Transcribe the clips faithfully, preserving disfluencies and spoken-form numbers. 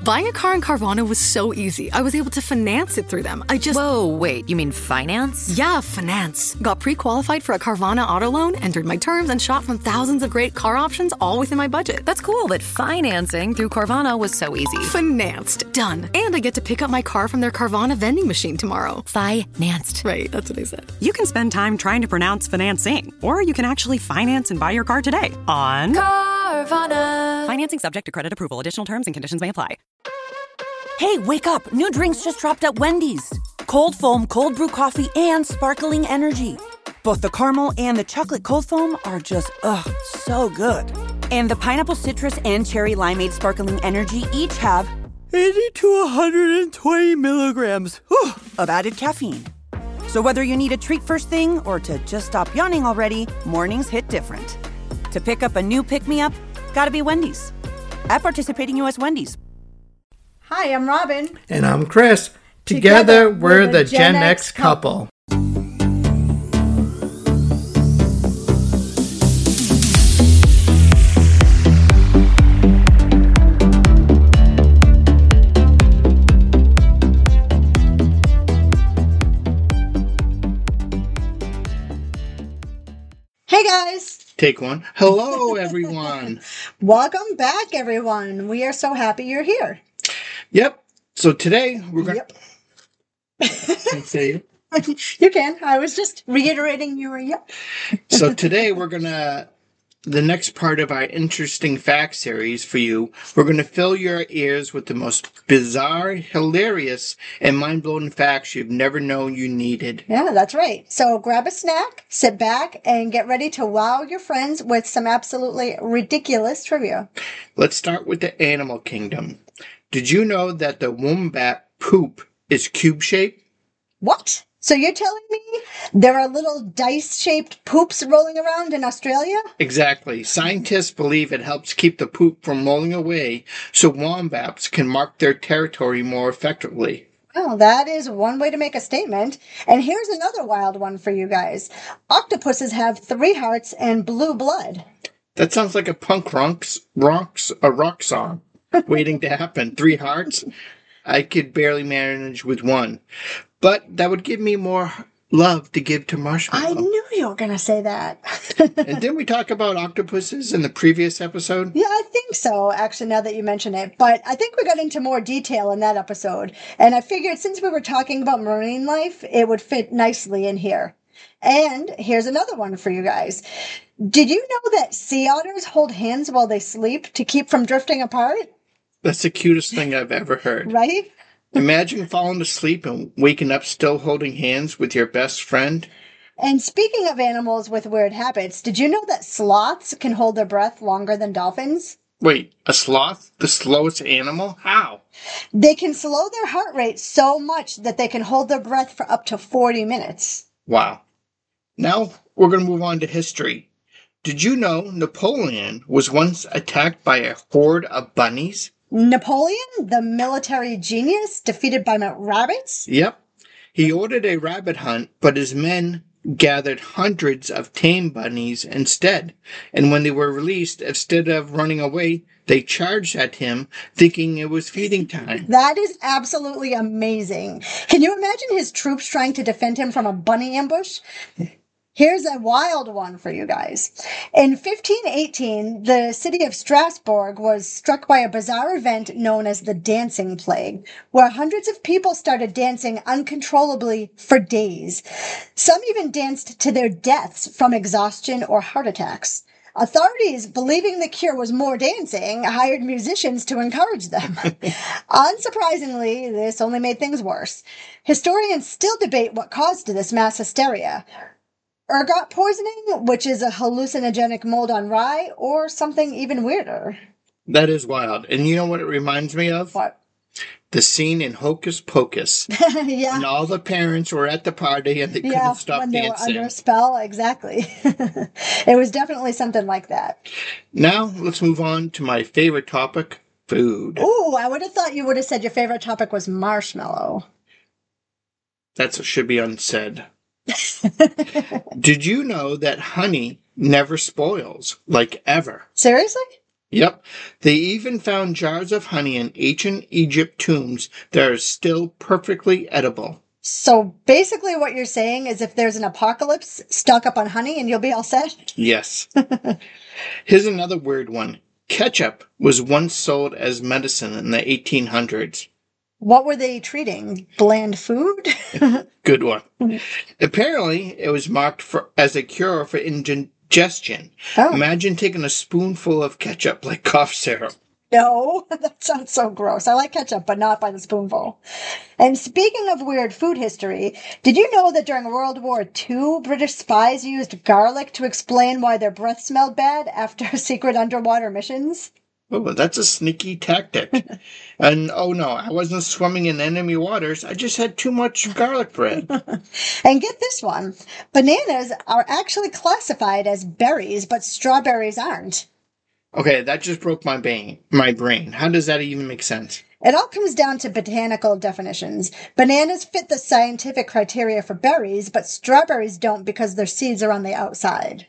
Buying a car in Carvana was so easy. I was able to finance it through them. I just... Whoa, wait, you mean finance? Yeah, finance. Got pre-qualified for a Carvana auto loan, entered my terms, and shot from thousands of great car options, all within my budget. That's cool, but financing through Carvana was so easy. Financed. Done. And I get to pick up my car from their Carvana vending machine tomorrow. Financed. Right, that's what I said. You can spend time trying to pronounce financing, or you can actually finance and buy your car today on Carvana. Financing subject to credit approval. Additional terms and conditions may apply. Hey, wake up. New drinks just dropped at Wendy's. Cold foam, cold brew coffee, and sparkling energy. Both the caramel and the chocolate cold foam are just, ugh, so good. And the pineapple citrus and cherry limeade sparkling energy each have eighty to one hundred twenty milligrams whew, of added caffeine. So whether you need a treat first thing or to just stop yawning already, mornings hit different. To pick up a new pick-me-up, gotta be Wendy's. At participating U S Wendy's. Hi, I'm Robin. And I'm Chris. Together, Together we're, we're the, the Gen, Gen X, X couple. Hey guys. Take one. Hello, everyone. Welcome back, everyone. We are so happy you're here. Yep. So today we're going to... Yep. Can I say it? You can. I was just reiterating your yep. So today we're going to... The next part of our interesting fact series for you, we're going to fill your ears with the most bizarre, hilarious, and mind-blowing facts you've never known you needed. Yeah, that's right. So grab a snack, sit back, and get ready to wow your friends with some absolutely ridiculous trivia. Let's start with the animal kingdom. Did you know that the wombat poop is cube-shaped? What? So you're telling me there are little dice-shaped poops rolling around in Australia? Exactly. Scientists believe it helps keep the poop from rolling away so wombats can mark their territory more effectively. Well, that is one way to make a statement. And here's another wild one for you guys. Octopuses have three hearts and blue blood. That sounds like a punk rocks, rocks, a rock song waiting to happen. Three hearts? I could barely manage with one. But that would give me more love to give to Marshmallow. I knew you were going to say that. And didn't we talk about octopuses in the previous episode? Yeah, I think so, actually, now that you mention it. But I think we got into more detail in that episode. And I figured since we were talking about marine life, it would fit nicely in here. And here's another one for you guys. Did you know that sea otters hold hands while they sleep to keep from drifting apart? That's the cutest thing I've ever heard. Right? Imagine falling asleep and waking up still holding hands with your best friend. And speaking of animals with weird habits, did you know that sloths can hold their breath longer than dolphins? Wait, a sloth? The slowest animal? How? They can slow their heart rate so much that they can hold their breath for up to forty minutes. Wow. Now we're going to move on to history. Did you know Napoleon was once attacked by a horde of bunnies? Napoleon, the military genius, defeated by rabbits? Yep. He ordered a rabbit hunt, but his men gathered hundreds of tame bunnies instead. And when they were released, instead of running away, they charged at him, thinking it was feeding time. That is absolutely amazing. Can you imagine his troops trying to defend him from a bunny ambush? Here's a wild one for you guys. In fifteen eighteen, the city of Strasbourg was struck by a bizarre event known as the Dancing Plague, where hundreds of people started dancing uncontrollably for days. Some even danced to their deaths from exhaustion or heart attacks. Authorities, believing the cure was more dancing, hired musicians to encourage them. Unsurprisingly, this only made things worse. Historians still debate what caused this mass hysteria. Ergot poisoning, which is a hallucinogenic mold on rye, or something even weirder. That is wild. And you know what it reminds me of? What? The scene in Hocus Pocus. Yeah. And all the parents were at the party and they couldn't yeah, stop when they dancing. were under a spell, exactly. It was definitely something like that. Now, let's move on to my favorite topic, food. Ooh, I would have thought you would have said your favorite topic was marshmallow. That should be unsaid. Did you know that honey never spoils, like ever? Seriously? Yep. They even found jars of honey in ancient Egypt tombs that are still perfectly edible. So basically what you're saying is if there's an apocalypse, stock up on honey and you'll be all set? Yes. Here's another weird one. Ketchup was once sold as medicine in the eighteen hundreds. What were they treating? Bland food? Good one. Apparently, it was marked for as a cure for indigestion. Oh. Imagine taking a spoonful of ketchup like cough syrup. No, that sounds so gross. I like ketchup, but not by the spoonful. And speaking of weird food history, did you know that during World War Two, British spies used garlic to explain why their breath smelled bad after secret underwater missions? Oh, that's a sneaky tactic. And oh no, I wasn't swimming in enemy waters. I just had too much garlic bread. And get this one. Bananas are actually classified as berries, but strawberries aren't. Okay, that just broke my brain. My brain. How does that even make sense? It all comes down to botanical definitions. Bananas fit the scientific criteria for berries, but strawberries don't because their seeds are on the outside.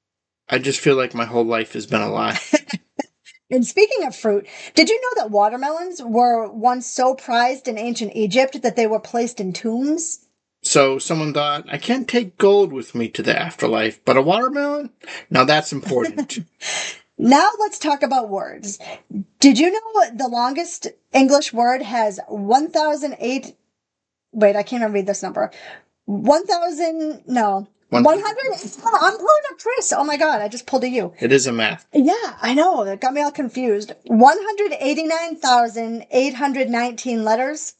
I just feel like my whole life has been a lie. And speaking of fruit, did you know that watermelons were once so prized in ancient Egypt that they were placed in tombs? So someone thought, I can't take gold with me to the afterlife, but a watermelon? Now that's important. Now let's talk about words. Did you know the longest English word has one thousand eight... Wait, I can't even read this number. one thousand... No. One- one hundred... I'm pulling up Chris. Oh my God, I just pulled a U. It is a math. Yeah, I know. That got me all confused. one hundred eighty-nine thousand eight hundred nineteen letters.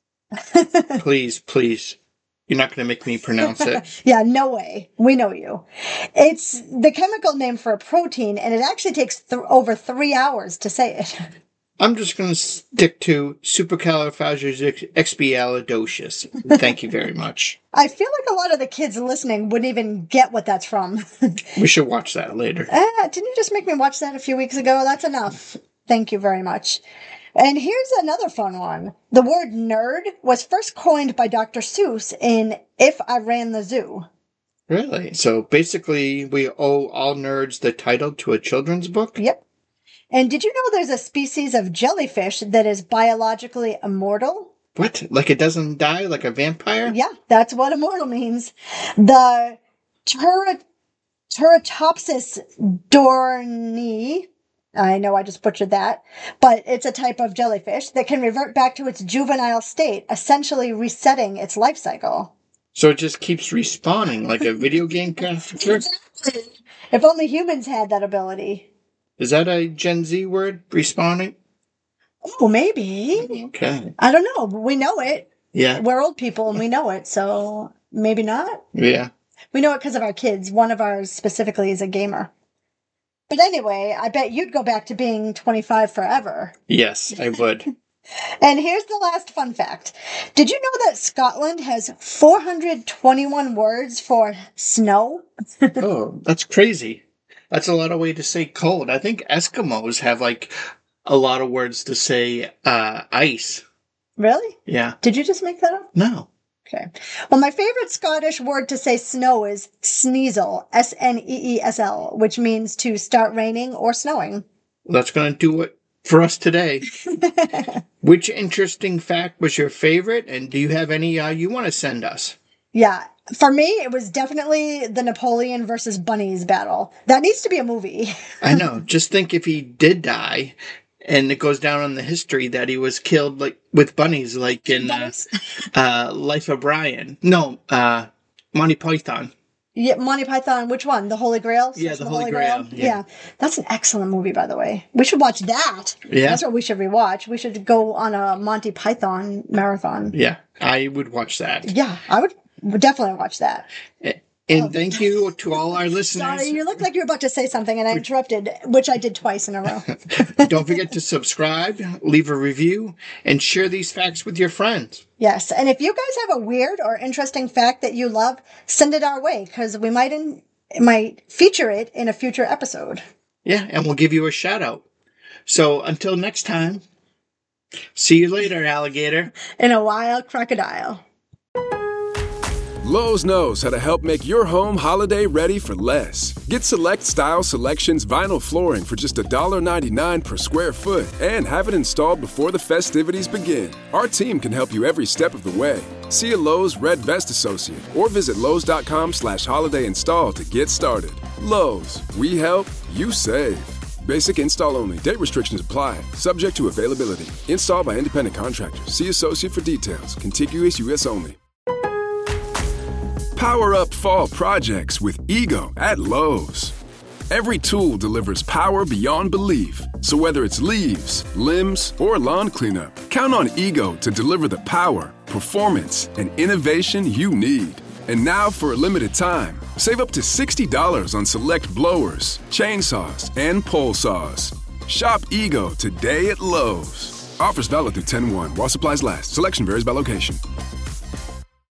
Please, please. You're not going to make me pronounce it. Yeah, no way. We know you. It's the chemical name for a protein, and it actually takes th- over three hours to say it. I'm just going to stick to supercalifragilisticexpialidocious. Thank you very much. I feel like a lot of the kids listening wouldn't even get what that's from. We should watch that later. Ah, didn't you just make me watch that a few weeks ago? That's enough. Thank you very much. And here's another fun one. The word nerd was first coined by Doctor Seuss in If I Ran the Zoo. Really? So basically, we owe all nerds the title to a children's book? Yep. And did you know there's a species of jellyfish that is biologically immortal? What? Like it doesn't die like a vampire? Yeah, that's what immortal means. The Tur- Turritopsis dorni, I know I just butchered that, but it's a type of jellyfish that can revert back to its juvenile state, essentially resetting its life cycle. So it just keeps respawning like a video game character? Exactly. If only humans had that ability. Is that a Gen Z word, respawning? Oh, maybe. Okay. I don't know. But we know it. Yeah. We're old people and we know it, so maybe not. Yeah. We know it because of our kids. One of ours specifically is a gamer. But anyway, I bet you'd go back to being twenty-five forever. Yes, I would. And here's the last fun fact. Did you know that Scotland has four hundred twenty-one words for snow? Oh, that's crazy. That's a lot of way to say cold. I think Eskimos have like a lot of words to say uh, ice. Really? Yeah. Did you just make that up? No. Okay. Well, my favorite Scottish word to say snow is sneasel, S N E E S L, which means to start raining or snowing. Well, that's going to do it for us today. Which interesting fact was your favorite, and do you have any uh, you want to send us? Yeah. For me, it was definitely the Napoleon versus bunnies battle. That needs to be a movie. I know. Just think if he did die, and it goes down in the history that he was killed like with bunnies, like in uh, uh, Life of Brian. No, uh, Monty Python. Yeah, Monty Python, which one? The Holy Grail? Yeah, the Holy Grail, yeah. Yeah. That's an excellent movie, by the way. We should watch that. Yeah. That's what we should rewatch. We should go on a Monty Python marathon. Yeah, I would watch that. Yeah, I would definitely watch that. And thank you to all our listeners. Sorry, you looked like you were about to say something and I interrupted, which I did twice in a row. Don't forget to subscribe, leave a review, and share these facts with your friends. Yes, and if you guys have a weird or interesting fact that you love, send it our way, because we might in, might feature it in a future episode. Yeah, and we'll give you a shout out. So until next time, see you later, alligator. In a wild crocodile. Lowe's knows how to help make your home holiday ready for less. Get Select Style Selections vinyl flooring for just one dollar ninety-nine per square foot and have it installed before the festivities begin. Our team can help you every step of the way. See a Lowe's Red Vest associate or visit Lowe's.com slash holiday install to get started. Lowe's, we help, you save. Basic install only. Date restrictions apply. Subject to availability. Installed by independent contractors. See associate for details. Contiguous U S only. Power up fall projects with Ego at Lowe's. Every tool delivers power beyond belief. So whether it's leaves, limbs, or lawn cleanup, count on Ego to deliver the power, performance, and innovation you need. And now for a limited time, save up to sixty dollars on select blowers, chainsaws, and pole saws. Shop Ego today at Lowe's. Offers valid through ten one while supplies last. Selection varies by location.